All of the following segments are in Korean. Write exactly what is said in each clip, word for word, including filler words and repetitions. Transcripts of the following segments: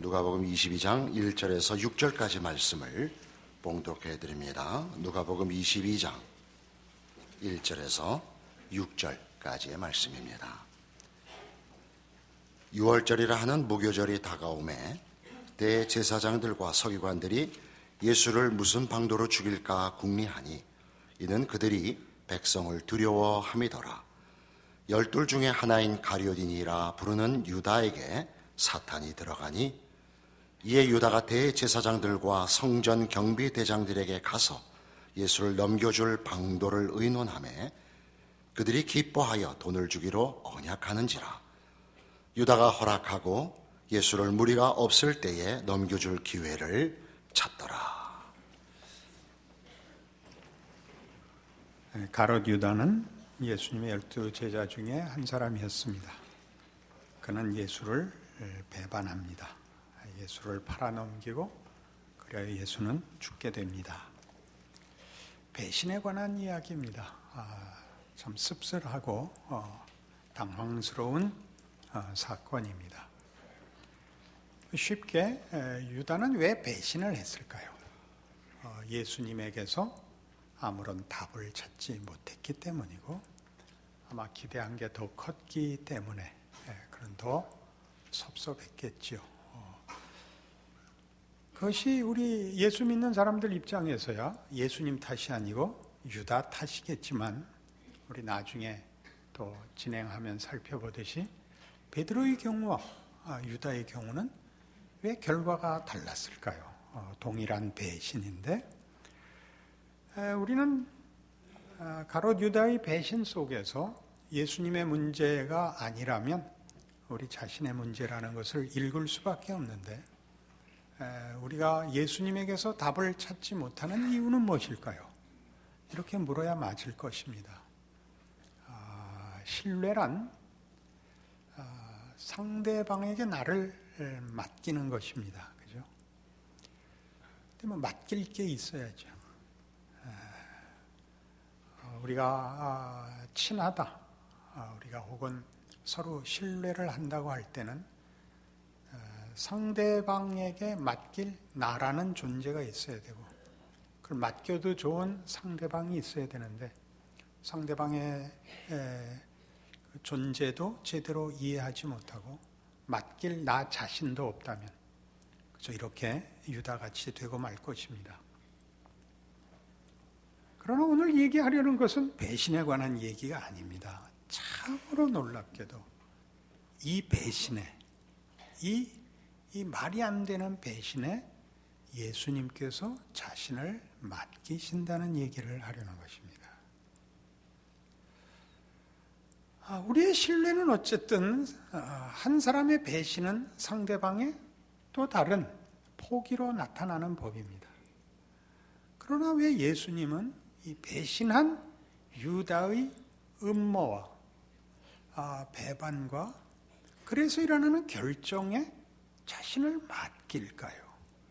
누가복음 이십이 장 일 절에서 육 절까지 말씀을 봉독해 드립니다. 누가복음 이십이 장 일 절에서 육 절까지의 말씀입니다. 유월절이라 하는 무교절이 다가오매 대제사장들과 서기관들이 예수를 무슨 방도로 죽일까 궁리하니 이는 그들이 백성을 두려워함이더라. 열둘 중에 하나인 가룟유다니라 부르는 유다에게 사탄이 들어가니 이에 유다가 대제사장들과 성전 경비대장들에게 가서 예수를 넘겨줄 방도를 의논하매 그들이 기뻐하여 돈을 주기로 언약하는지라. 유다가 허락하고 예수를 무리가 없을 때에 넘겨줄 기회를 찾더라. 가롯 유다는 예수님의 열두 제자 중에 한 사람이었습니다. 그는 예수를 배반합니다. 예수를 팔아넘기고 그래야 예수는 죽게 됩니다. 배신에 관한 이야기입니다. 아, 참 씁쓸하고 어, 당황스러운 어, 사건입니다. 쉽게 에, 유다는 왜 배신을 했을까요? 어, 예수님에게서 아무런 답을 찾지 못했기 때문이고 아마 기대한 게 더 컸기 때문에 에, 그런 더 섭섭했겠죠. 어, 그것이 우리 예수 믿는 사람들 입장에서야 예수님 탓이 아니고 유다 탓이겠지만 우리 나중에 또 진행하면 살펴보듯이 베드로의 경우와 유다의 경우는 왜 결과가 달랐을까요? 어, 동일한 배신인데 에, 우리는 가롯 유다의 배신 속에서 예수님의 문제가 아니라면 우리 자신의 문제라는 것을 읽을 수밖에 없는데 에, 우리가 예수님에게서 답을 찾지 못하는 이유는 무엇일까요? 이렇게 물어야 맞을 것입니다. 아, 신뢰란 아, 상대방에게 나를 맡기는 것입니다. 그죠? 근데 뭐 맡길 게 있어야죠. 아, 우리가 아, 친하다, 아, 우리가 혹은 서로 신뢰를 한다고 할 때는 상대방에게 맡길 나라는 존재가 있어야 되고 그걸 맡겨도 좋은 상대방이 있어야 되는데 상대방의 존재도 제대로 이해하지 못하고 맡길 나 자신도 없다면 그래서 이렇게 유다같이 되고 말 것입니다. 그러나 오늘 얘기하려는 것은 배신에 관한 얘기가 아닙니다. 참으로 놀랍게도 이 배신에 이 이 말이 안 되는 배신에 예수님께서 자신을 맡기신다는 얘기를 하려는 것입니다. 우리의 신뢰는 어쨌든 한 사람의 배신은 상대방의 또 다른 포기로 나타나는 법입니다. 그러나 왜 예수님은 이 배신한 유다의 음모와 배반과 그래서 일어나는 결정에 자신을 맡길까요?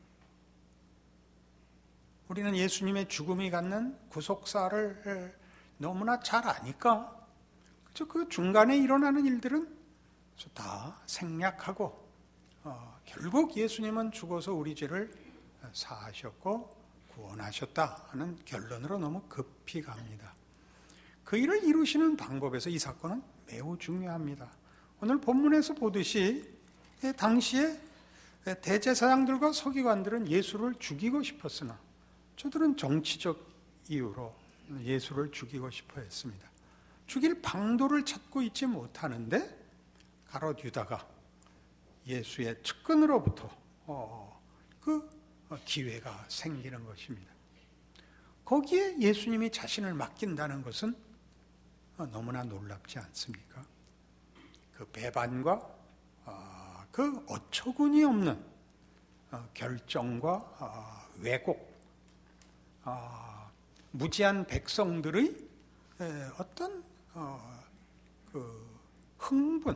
우리는 예수님의 죽음이 갖는 구속사를 너무나 잘 아니까 그 중간에 일어나는 일들은 다 생략하고 어, 결국 예수님은 죽어서 우리 죄를 사하셨고 구원하셨다 하는 결론으로 너무 급히 갑니다. 그 일을 이루시는 방법에서 이 사건은 매우 중요합니다. 오늘 본문에서 보듯이 당시에 대제사장들과 서기관들은 예수를 죽이고 싶었으나 저들은 정치적 이유로 예수를 죽이고 싶어 했습니다. 죽일 방도를 찾고 있지 못하는데 가롯 유다가 예수의 측근으로부터 그 기회가 생기는 것입니다. 거기에 예수님이 자신을 맡긴다는 것은 너무나 놀랍지 않습니까? 그 배반과 그 어처구니 없는 결정과 왜곡, 무지한 백성들의 어떤 그 흥분,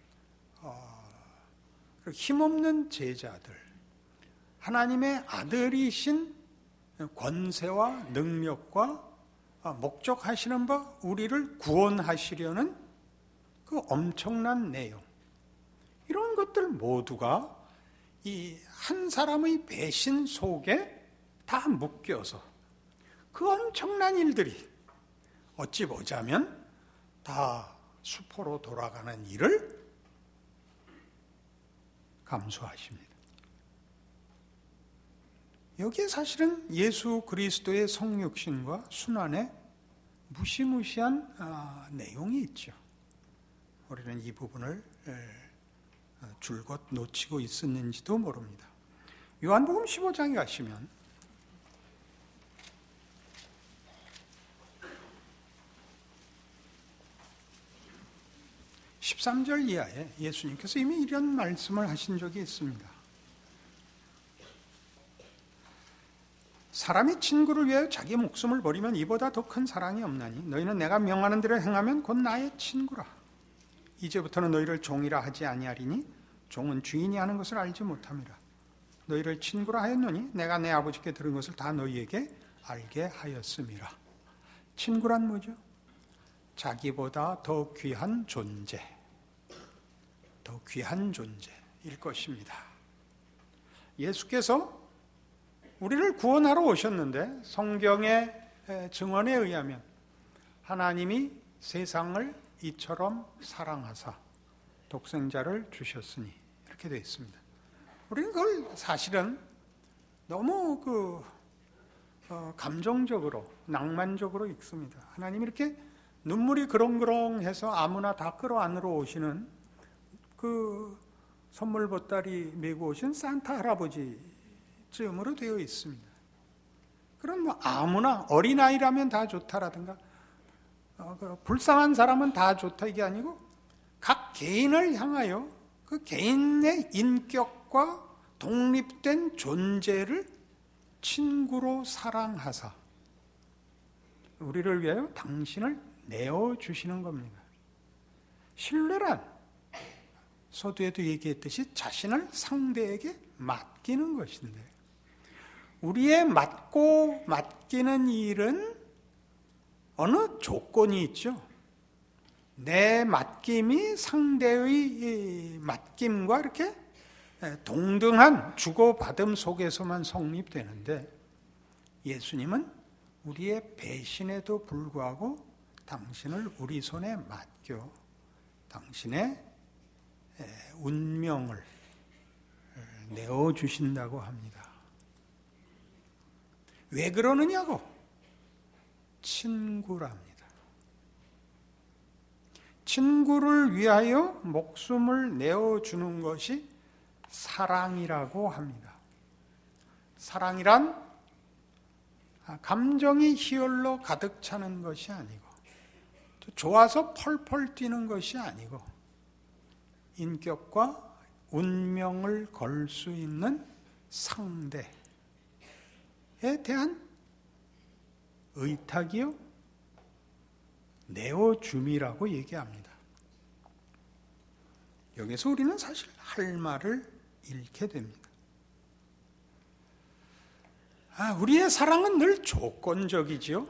힘없는 제자들, 하나님의 아들이신 권세와 능력과 목적하시는 바 우리를 구원하시려는 그 엄청난 내용, 이런 것들 모두가 이 한 사람의 배신 속에 다 묶여서 그 엄청난 일들이 어찌 보자면 다 수포로 돌아가는 일을 감수하십니다. 여기에 사실은 예수 그리스도의 성육신과 순환의 무시무시한 아, 내용이 있죠. 우리는 이 부분을 에, 줄곧 놓치고 있었는지도 모릅니다. 요한복음 십오 장에 가시면 십삼 절 이하에 예수님께서 이미 이런 말씀을 하신 적이 있습니다. 사람이 친구를 위하여 자기 목숨을 버리면 이보다 더 큰 사랑이 없나니 너희는 내가 명하는 대로 행하면 곧 나의 친구라. 이제부터는 너희를 종이라 하지 아니하리니 종은 주인이 하는 것을 알지 못함이라. 너희를 친구라 하였노니 내가 내 아버지께 들은 것을 다 너희에게 알게 하였음이라. 친구란 뭐죠? 자기보다 더 귀한 존재, 더 귀한 존재일 것입니다. 예수께서 우리를 구원하러 오셨는데 성경의 증언에 의하면 하나님이 세상을 이처럼 사랑하사 독생자를 주셨으니 이렇게 되어 있습니다. 우리는 그걸 사실은 너무 그 어, 감정적으로 낭만적으로 읽습니다. 하나님이 이렇게 눈물이 그렁그렁해서 아무나 다 끌어안으러 오시는 그 선물 보따리 메고 오신 산타 할아버지쯤으로 되어 있습니다. 그럼 뭐 아무나 어린아이라면 다 좋다라든가 어, 그 불쌍한 사람은 다 좋다 이게 아니고 각 개인을 향하여 그 개인의 인격과 독립된 존재를 친구로 사랑하사 우리를 위하여 당신을 내어주시는 겁니다. 신뢰란 서두에도 얘기했듯이 자신을 상대에게 맡기는 것인데 우리의 맡고 맡기는 일은 어느 조건이 있죠. 내 맡김이 상대의 맡김과 이렇게 동등한 주고받음 속에서만 성립되는데 예수님은 우리의 배신에도 불구하고 당신을 우리 손에 맡겨 당신의 운명을 내어주신다고 합니다. 왜 그러느냐고? 친구랍니다. 친구를 위하여 목숨을 내어주는 것이 사랑이라고 합니다. 사랑이란 감정이 희열로 가득 차는 것이 아니고 좋아서 펄펄 뛰는 것이 아니고 인격과 운명을 걸 수 있는 상대에 대한 의탁이요 내어줌이라고 얘기합니다. 여기서 우리는 사실 할 말을 잃게 됩니다. 아, 우리의 사랑은 늘 조건적이지요.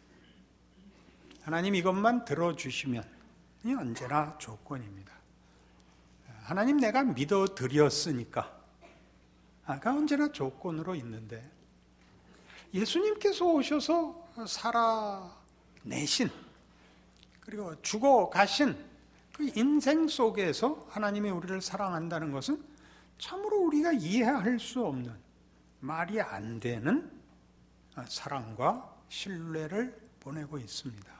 하나님 이것만 들어주시면 이 언제나 조건입니다. 하나님 내가 믿어드렸으니까 아까 언제나 조건으로 있는데 예수님께서 오셔서 살아내신 그리고 죽어가신 그 인생 속에서 하나님이 우리를 사랑한다는 것은 참으로 우리가 이해할 수 없는 말이 안 되는 사랑과 신뢰를 보내고 있습니다.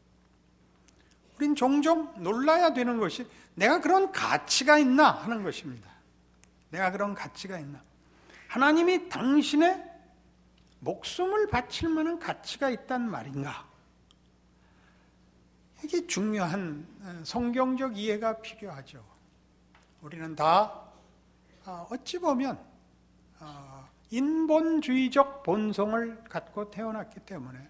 우린 종종 놀라야 되는 것이 내가 그런 가치가 있나 하는 것입니다. 내가 그런 가치가 있나. 하나님이 당신의 목숨을 바칠 만한 가치가 있단 말인가. 이게 중요한 성경적 이해가 필요하죠. 우리는 다 어찌 보면 인본주의적 본성을 갖고 태어났기 때문에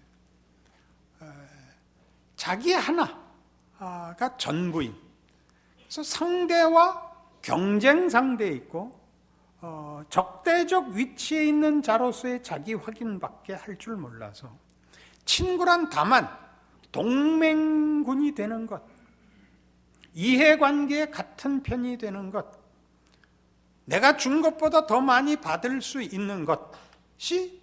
자기 하나가 전부인, 그래서 상대와 경쟁 상대에 있고 적대적 위치에 있는 자로서의 자기 확인밖에 할 줄 몰라서 친구란 다만 동맹군이 되는 것, 이해관계의 같은 편이 되는 것, 내가 준 것보다 더 많이 받을 수 있는 것이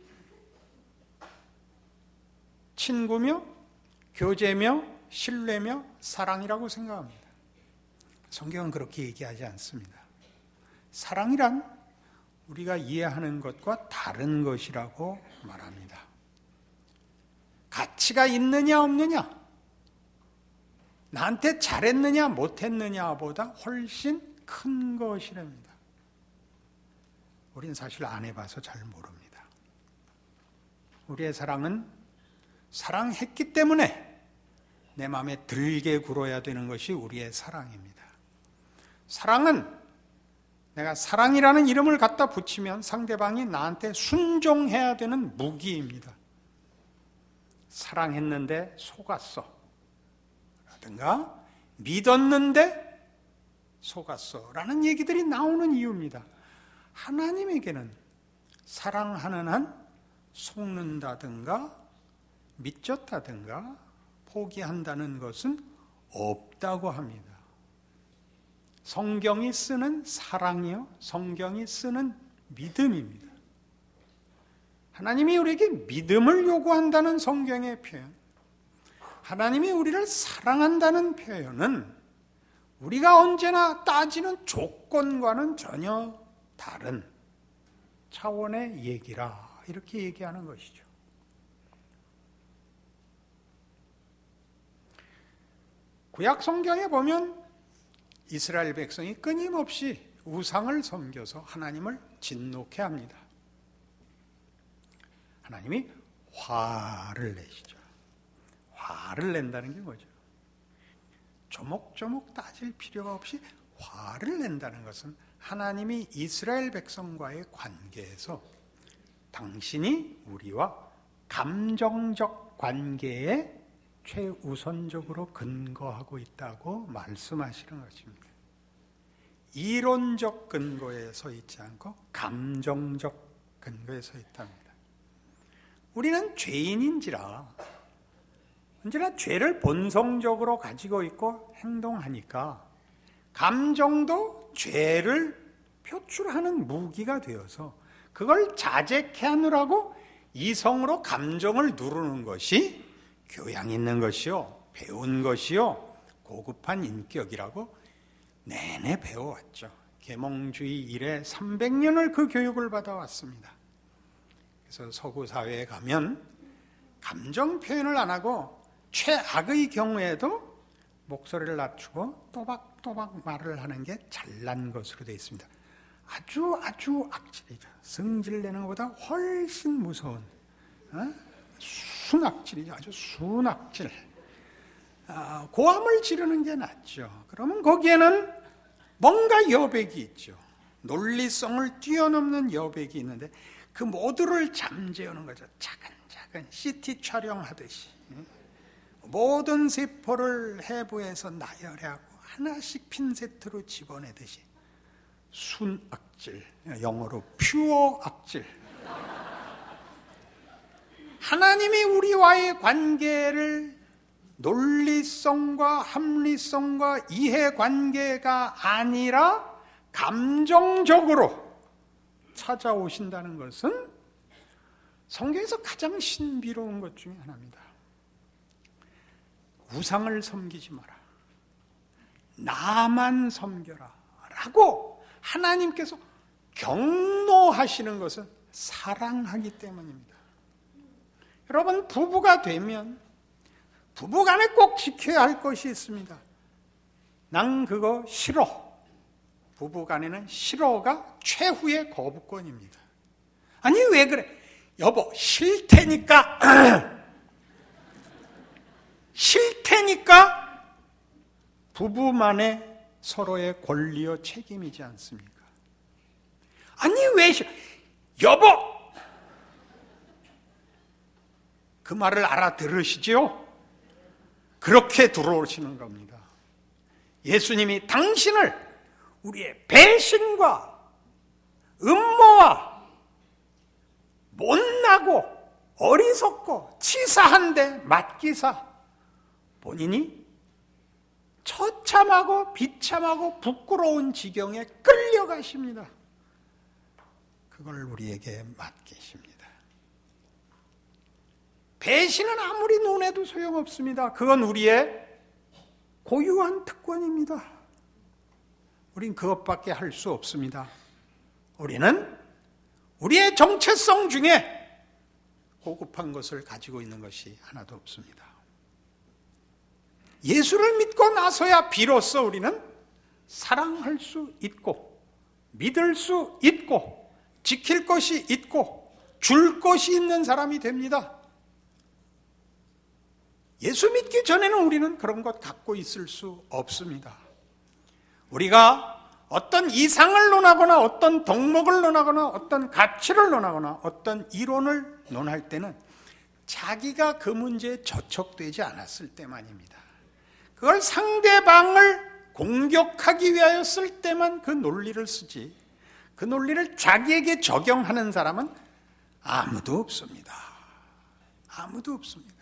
친구며 교제며 신뢰며 사랑이라고 생각합니다. 성경은 그렇게 얘기하지 않습니다. 사랑이란 우리가 이해하는 것과 다른 것이라고 말합니다. 가치가 있느냐 없느냐, 나한테 잘했느냐 못했느냐보다 훨씬 큰 것이랍니다. 우린 사실 안 해봐서 잘 모릅니다. 우리의 사랑은 사랑했기 때문에 내 마음에 들게 굴어야 되는 것이 우리의 사랑입니다. 사랑은 내가 사랑이라는 이름을 갖다 붙이면 상대방이 나한테 순종해야 되는 무기입니다. 사랑했는데 속았어 라든가 믿었는데 속았어 라는 얘기들이 나오는 이유입니다. 하나님에게는 사랑하는 한 속는다든가 믿졌다든가 포기한다는 것은 없다고 합니다. 성경이 쓰는 사랑이요, 성경이 쓰는 믿음입니다. 하나님이 우리에게 믿음을 요구한다는 성경의 표현, 하나님이 우리를 사랑한다는 표현은 우리가 언제나 따지는 조건과는 전혀 다른 차원의 얘기라, 이렇게 얘기하는 것이죠. 구약 성경에 보면 이스라엘 백성이 끊임없이 우상을 섬겨서 하나님을 진노케 합니다. 하나님이 화를 내시죠. 화를 낸다는 게 뭐죠? 조목조목 따질 필요가 없이 화를 낸다는 것은 하나님이 이스라엘 백성과의 관계에서 당신이 우리와 감정적 관계에 최우선적으로 근거하고 있다고 말씀하시는 것입니다. 이론적 근거에 서 있지 않고 감정적 근거에 서 있답니다. 우리는 죄인인지라 언제나 죄를 본성적으로 가지고 있고 행동하니까 감정도 죄를 표출하는 무기가 되어서 그걸 자제케 하느라고 이성으로 감정을 누르는 것이 교양 있는 것이요, 배운 것이요, 고급한 인격이라고 내내 배워왔죠. 계몽주의 이래 삼백 년을 그 교육을 받아왔습니다. 그래서 서구 사회에 가면 감정 표현을 안 하고 최악의 경우에도 목소리를 낮추고 또박또박 말을 하는 게 잘난 것으로 되어 있습니다. 아주 아주 악질이죠. 성질내는 것보다 훨씬 무서운 어? 순악질이죠. 아주 순악질. 아, 고함을 지르는 게 낫죠. 그러면 거기에는 뭔가 여백이 있죠. 논리성을 뛰어넘는 여백이 있는데 그 모두를 잠재우는 거죠. 차근차근 씨티 촬영하듯이 모든 세포를 해부해서 나열하고 하나씩 핀세트로 집어내듯이 순악질, 영어로 퓨어 악질. 하나님이 우리와의 관계를 논리성과 합리성과 이해관계가 아니라 감정적으로 찾아오신다는 것은 성경에서 가장 신비로운 것 중에 하나입니다. 우상을 섬기지 마라, 나만 섬겨라 라고 하나님께서 경노하시는 것은 사랑하기 때문입니다. 여러분, 부부가 되면 부부간에 꼭 지켜야 할 것이 있습니다. 난 그거 싫어. 부부간에는 싫어가 최후의 거부권입니다. 아니 왜 그래? 여보 싫테니까 싫테니까 부부만의 서로의 권리와 책임이지 않습니까? 아니 왜 싫어? 여보! 그 말을 알아들으시죠? 그렇게 들어오시는 겁니다. 예수님이 당신을 우리의 배신과 음모와 못나고 어리석고 치사한데 맡기사 본인이 처참하고 비참하고 부끄러운 지경에 끌려가십니다. 그걸 우리에게 맡기십니다. 배신은 아무리 논해도 소용없습니다. 그건 우리의 고유한 특권입니다. 우린 그것밖에 할 수 없습니다. 우리는 우리의 정체성 중에 고급한 것을 가지고 있는 것이 하나도 없습니다. 예수를 믿고 나서야 비로소 우리는 사랑할 수 있고 믿을 수 있고 지킬 것이 있고 줄 것이 있는 사람이 됩니다. 예수 믿기 전에는 우리는 그런 것 갖고 있을 수 없습니다. 우리가 어떤 이상을 논하거나 어떤 덕목을 논하거나 어떤 가치를 논하거나 어떤 이론을 논할 때는 자기가 그 문제에 저촉되지 않았을 때만입니다. 그걸 상대방을 공격하기 위하여 쓸 때만 그 논리를 쓰지, 그 논리를 자기에게 적용하는 사람은 아무도 없습니다. 아무도 없습니다.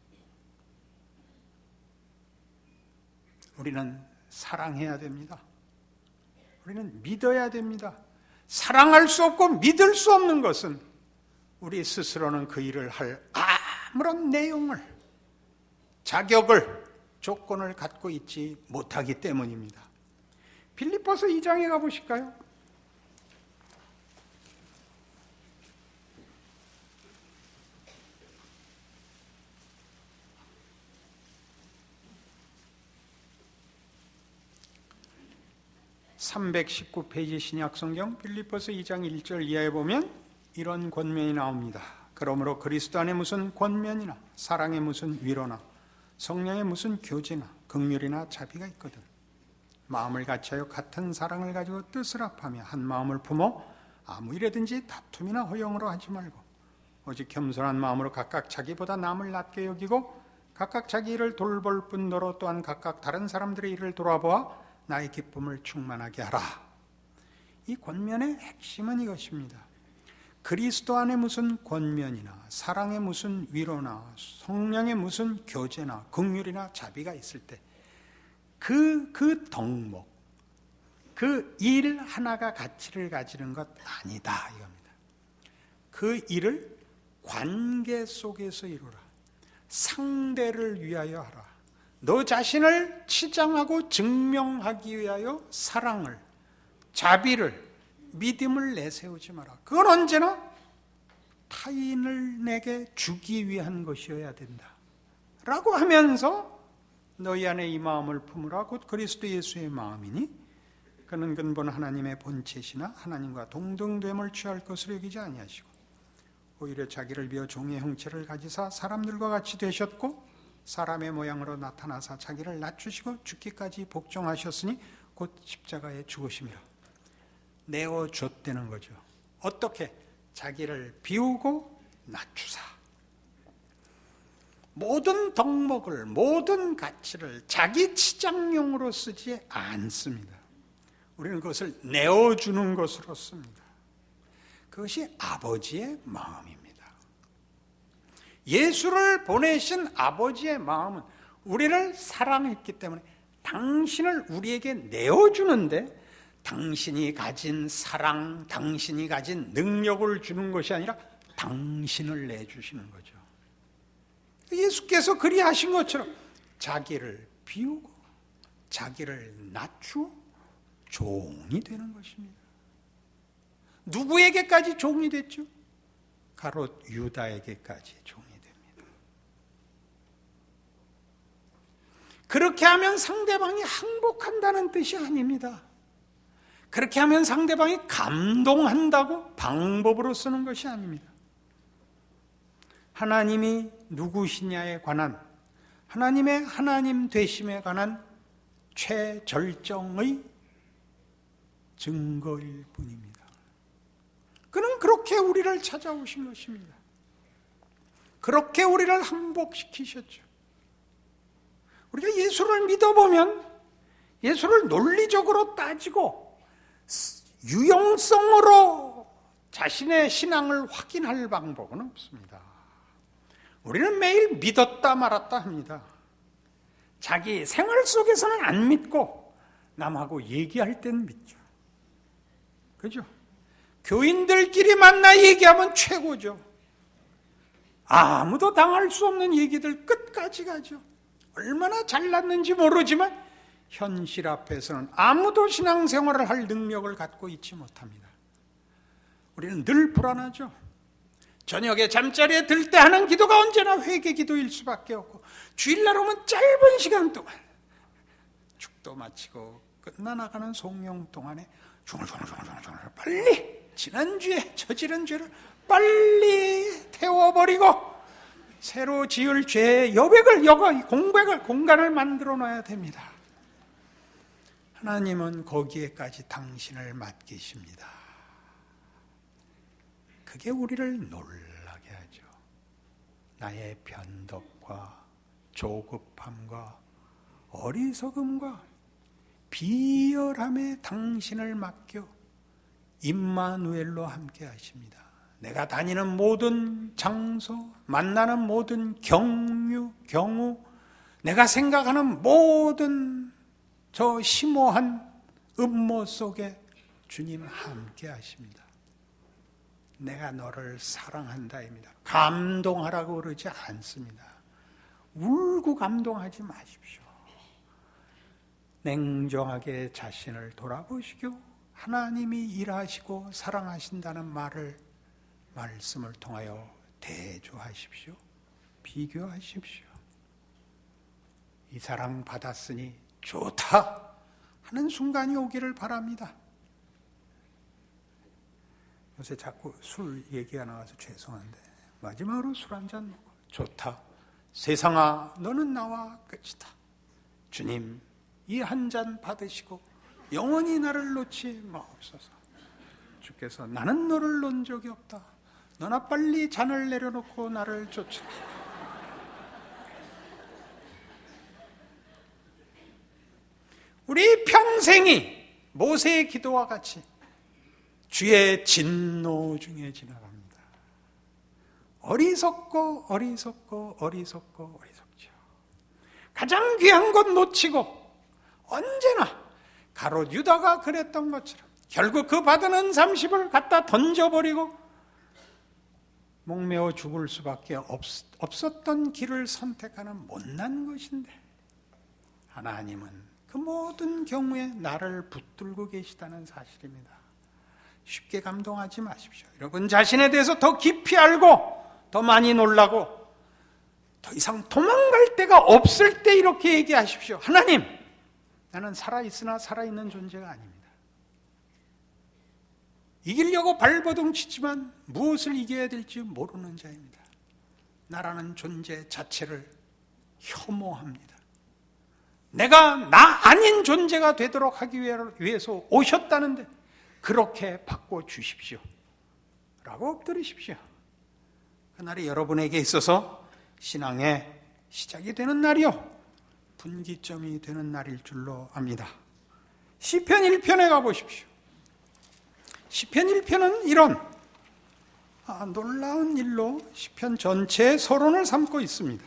우리는 사랑해야 됩니다. 우리는 믿어야 됩니다. 사랑할 수 없고 믿을 수 없는 것은 우리 스스로는 그 일을 할 아무런 내용을, 자격을, 조건을 갖고 있지 못하기 때문입니다. 빌립보서 이 장에 가보실까요? 삼백십구 페이지 신약성경 빌립보서 이 장 일 절 이하에 보면 이런 권면이 나옵니다. 그러므로 그리스도 안에 무슨 권면이나 사랑에 무슨 위로나 성령에 무슨 교제나 긍휼이나 자비가 있거든. 마음을 같이하여 같은 사랑을 가지고 뜻을 합하며 한 마음을 품어 아무 일에든지 다툼이나 허용으로 하지 말고 오직 겸손한 마음으로 각각 자기보다 남을 낮게 여기고 각각 자기 일을 돌볼 뿐더러 또한 각각 다른 사람들의 일을 돌아보아 나의 기쁨을 충만하게 하라. 이 권면의 핵심은 이것입니다. 그리스도 안에 무슨 권면이나 사랑에 무슨 위로나 성령에 무슨 교제나 긍휼이나 자비가 있을 때 그, 그 덕목, 그 일 하나가 가치를 가지는 것 아니다 이겁니다. 그 일을 관계 속에서 이루라. 상대를 위하여 하라. 너 자신을 치장하고 증명하기 위하여 사랑을, 자비를, 믿음을 내세우지 마라. 그건 언제나 타인을 내게 주기 위한 것이어야 된다 라고 하면서 너희 안에 이 마음을 품으라. 곧 그리스도 예수의 마음이니 그는 근본 하나님의 본체시나 하나님과 동등됨을 취할 것으로 여기지 아니하시고 오히려 자기를 비어 종의 형체를 가지사 사람들과 같이 되셨고 사람의 모양으로 나타나사 자기를 낮추시고 죽기까지 복종하셨으니 곧 십자가에 죽으심이라. 내어줬다는 거죠. 어떻게? 자기를 비우고 낮추사. 모든 덕목을, 모든 가치를 자기 치장용으로 쓰지 않습니다. 우리는 그것을 내어주는 것으로 씁니다. 그것이 아버지의 마음입니다. 예수를 보내신 아버지의 마음은 우리를 사랑했기 때문에 당신을 우리에게 내어주는데 당신이 가진 사랑, 당신이 가진 능력을 주는 것이 아니라 당신을 내주시는 거죠. 예수께서 그리하신 것처럼 자기를 비우고 자기를 낮추어 종이 되는 것입니다. 누구에게까지 종이 됐죠? 가롯 유다에게까지 종이 됩니다. 그렇게 하면 상대방이 항복한다는 뜻이 아닙니다. 그렇게 하면 상대방이 감동한다고 방법으로 쓰는 것이 아닙니다. 하나님이 누구시냐에 관한, 하나님의 하나님 되심에 관한 최절정의 증거일 뿐입니다. 그는 그렇게 우리를 찾아오신 것입니다. 그렇게 우리를 항복시키셨죠. 우리가 예수를 믿어보면 예수를 논리적으로 따지고 유용성으로 자신의 신앙을 확인할 방법은 없습니다. 우리는 매일 믿었다 말았다 합니다. 자기 생활 속에서는 안 믿고 남하고 얘기할 땐 믿죠. 그죠? 교인들끼리 만나 얘기하면 최고죠. 아무도 당할 수 없는 얘기들 끝까지 가죠. 얼마나 잘났는지 모르지만 현실 앞에서는 아무도 신앙생활을 할 능력을 갖고 있지 못합니다. 우리는 늘 불안하죠. 저녁에 잠자리에 들 때 하는 기도가 언제나 회개 기도일 수밖에 없고, 주일날 오면 짧은 시간 동안 축도 마치고 끝나나가는 송영 동안에 중얼중얼중얼중얼 빨리 지난주에 저지른 죄를 빨리 태워버리고 새로 지을 죄의 여백을, 여가, 공백을, 공간을 만들어 놔야 됩니다. 하나님은 거기에까지 당신을 맡기십니다. 그게 우리를 놀라게 하죠. 나의 변덕과 조급함과 어리석음과 비열함에 당신을 맡겨 임마누엘로 함께 하십니다. 내가 다니는 모든 장소, 만나는 모든 경유, 경우, 내가 생각하는 모든 저 심오한 음모 속에 주님 함께 하십니다. 내가 너를 사랑한다입니다. 감동하라고 그러지 않습니다. 울고 감동하지 마십시오. 냉정하게 자신을 돌아보시고 하나님이 일하시고 사랑하신다는 말을, 말씀을 통하여 대조하십시오. 비교하십시오. 이 사랑 받았으니 좋다 하는 순간이 오기를 바랍니다. 요새 자꾸 술 얘기가 나와서 죄송한데 마지막으로 술 한잔 먹고, 좋다, 세상아 너는 나와 끝이다, 주님 이 한 잔 받으시고 영원히 나를 놓지 마옵소서. 주께서 나는 너를 놓은 적이 없다, 너나 빨리 잔을 내려놓고 나를 쫓으라. 우리 평생이 모세의 기도와 같이 주의 진노 중에 지나갑니다. 어리석고 어리석고 어리석고 어리석죠. 가장 귀한 것 놓치고 언제나 가롯 유다가 그랬던 것처럼 결국 그 받은 은 삼십을 갖다 던져버리고 목매어 죽을 수밖에 없, 없었던 길을 선택하는 못난 것인데, 하나님은 그 모든 경우에 나를 붙들고 계시다는 사실입니다. 쉽게 감동하지 마십시오. 여러분 자신에 대해서 더 깊이 알고 더 많이 놀라고 더 이상 도망갈 데가 없을 때 이렇게 얘기하십시오. 하나님, 나는 살아있으나 살아있는 존재가 아닙니다. 이기려고 발버둥 치지만 무엇을 이겨야 될지 모르는 자입니다. 나라는 존재 자체를 혐오합니다. 내가 나 아닌 존재가 되도록 하기 위해서 오셨다는데 그렇게 바꿔주십시오 라고 엎드리십시오. 그날이 여러분에게 있어서 신앙의 시작이 되는 날이요, 분기점이 되는 날일 줄로 압니다. 시편 일 편에 가보십시오. 시편 일 편은 이런 아, 놀라운 일로 시편 전체의 서론을 삼고 있습니다.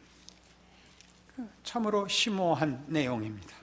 참으로 심오한 내용입니다.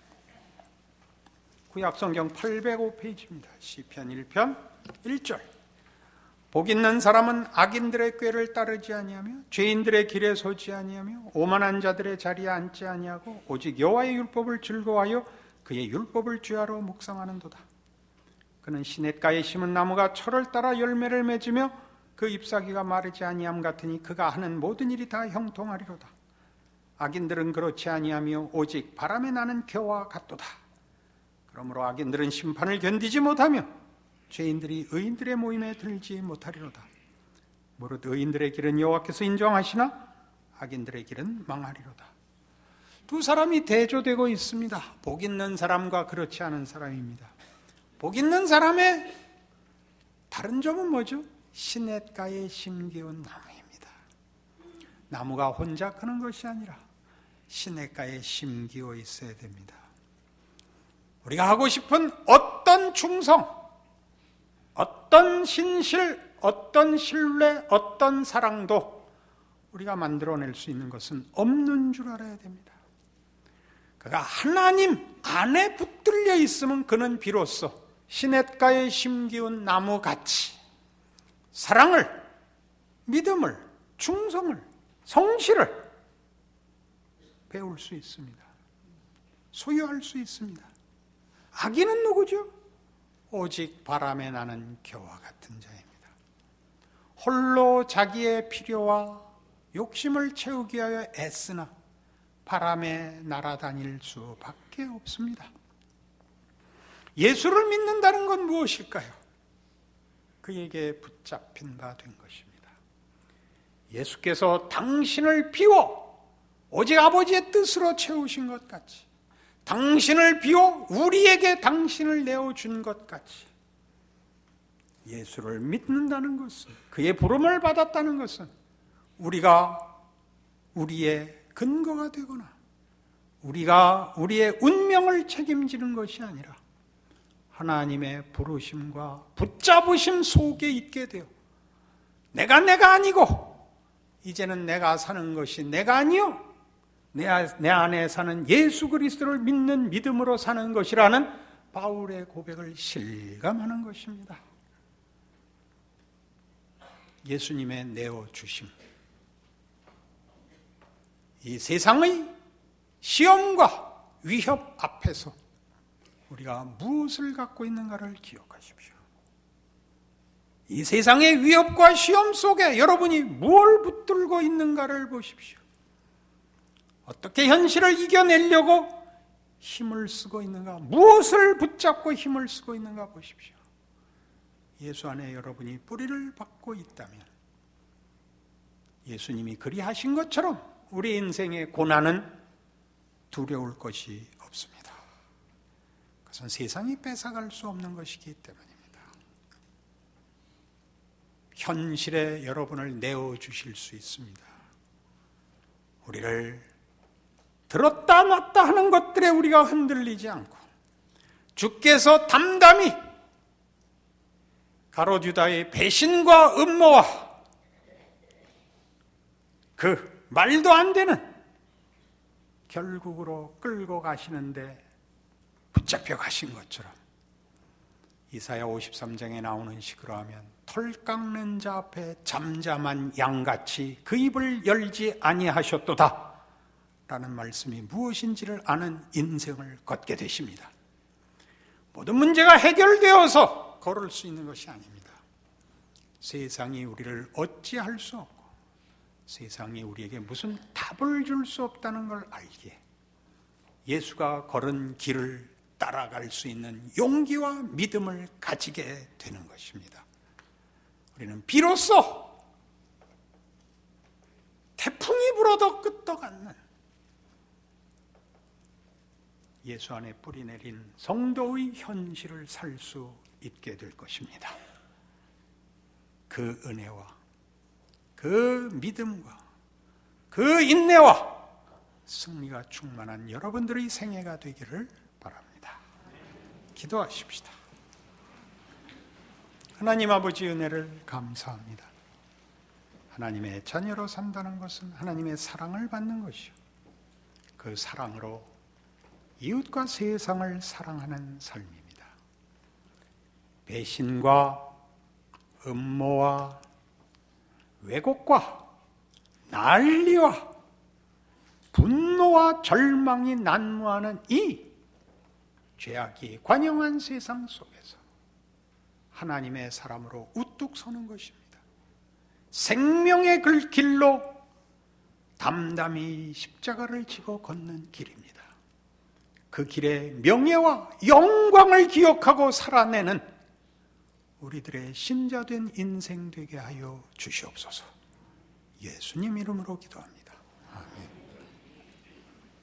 구약성경 팔백오 페이지입니다. 시편 일 편 일 절. 복 있는 사람은 악인들의 꾀를 따르지 아니하며 죄인들의 길에 서지 아니하며 오만한 자들의 자리에 앉지 아니하고 오직 여호와의 율법을 즐거워하여 그의 율법을 주야로 묵상하는도다. 그는 시냇가에 심은 나무가 철을 따라 열매를 맺으며 그 잎사귀가 마르지 아니함 같으니 그가 하는 모든 일이 다 형통하리로다. 악인들은 그렇지 아니하며 오직 바람에 나는 겨와 같도다. 그러므로 악인들은 심판을 견디지 못하며 죄인들이 의인들의 모임에 들지 못하리로다. 무릇 의인들의 길은 여호와께서 인정하시나 악인들의 길은 망하리로다. 두 사람이 대조되고 있습니다. 복 있는 사람과 그렇지 않은 사람입니다. 복 있는 사람의 다른 점은 뭐죠? 시냇가에 심기운 나무입니다. 나무가 혼자 크는 것이 아니라 시냇가에 심기어 있어야 됩니다. 우리가 하고 싶은 어떤 충성, 어떤 신실, 어떤 신뢰, 어떤 사랑도 우리가 만들어낼 수 있는 것은 없는 줄 알아야 됩니다. 그가 하나님 안에 붙들려 있으면 그는 비로소 시냇가에 심기운 나무같이 사랑을, 믿음을, 충성을, 성실을 배울 수 있습니다. 소유할 수 있습니다. 악인은 누구죠? 오직 바람에 나는 겨와 같은 자입니다. 홀로 자기의 필요와 욕심을 채우기 위하여 애쓰나 바람에 날아다닐 수밖에 없습니다. 예수를 믿는다는 건 무엇일까요? 그에게 붙잡힌 바 된 것입니다. 예수께서 당신을 비워 오직 아버지의 뜻으로 채우신 것 같이, 당신을 비워 우리에게 당신을 내어준 것 같이, 예수를 믿는다는 것은, 그의 부름을 받았다는 것은 우리가 우리의 근거가 되거나 우리가 우리의 운명을 책임지는 것이 아니라 하나님의 부르심과 붙잡으심 속에 있게 되어 내가 내가 아니고 이제는 내가 사는 것이 내가 아니요 내, 내 안에 사는 예수 그리스도를 믿는 믿음으로 사는 것이라는 바울의 고백을 실감하는 것입니다. 예수님의 내어주심, 이 세상의 시험과 위협 앞에서 우리가 무엇을 갖고 있는가를 기억하십시오. 이 세상의 위협과 시험 속에 여러분이 뭘 붙들고 있는가를 보십시오. 어떻게 현실을 이겨내려고 힘을 쓰고 있는가, 무엇을 붙잡고 힘을 쓰고 있는가 보십시오. 예수 안에 여러분이 뿌리를 받고 있다면 예수님이 그리하신 것처럼 우리 인생의 고난은 두려울 것이 없습니다. 그것은 세상이 뺏어갈 수 없는 것이기 때문입니다. 현실에 여러분을 내어주실 수 있습니다. 우리를 들었다 놨다 하는 것들에 우리가 흔들리지 않고 주께서 담담히 가롯 유다의 배신과 음모와 그 말도 안 되는 결국으로 끌고 가시는데 붙잡혀 가신 것처럼 이사야 오십삼 장에 나오는 식으로 하면 털 깎는 자 앞에 잠잠한 양같이 그 입을 열지 아니하셨도다 라는 말씀이 무엇인지를 아는 인생을 걷게 되십니다. 모든 문제가 해결되어서 걸을 수 있는 것이 아닙니다. 세상이 우리를 어찌할 수 없고 세상이 우리에게 무슨 답을 줄 수 없다는 걸 알기에 예수가 걸은 길을 따라갈 수 있는 용기와 믿음을 가지게 되는 것입니다. 우리는 비로소 태풍이 불어도 끄떡없는 예수 안에 뿌리 내린 성도의 현실을 살 수 있게 될 것입니다. 그 은혜와 그 믿음과 그 인내와 승리가 충만한 여러분들의 생애가 되기를 바랍니다. 기도하십시다. 하나님 아버지 은혜를 감사합니다. 하나님의 자녀로 산다는 것은 하나님의 사랑을 받는 것이요, 그 사랑으로 이웃과 세상을 사랑하는 삶입니다. 배신과 음모와 왜곡과 난리와 분노와 절망이 난무하는 이 죄악이 관영한 세상 속에서 하나님의 사람으로 우뚝 서는 것입니다. 생명의 그 길로 담담히 십자가를 지고 걷는 길입니다. 그 길에 명예와 영광을 기억하고 살아내는 우리들의 신자된 인생 되게 하여 주시옵소서. 예수님 이름으로 기도합니다. 아멘.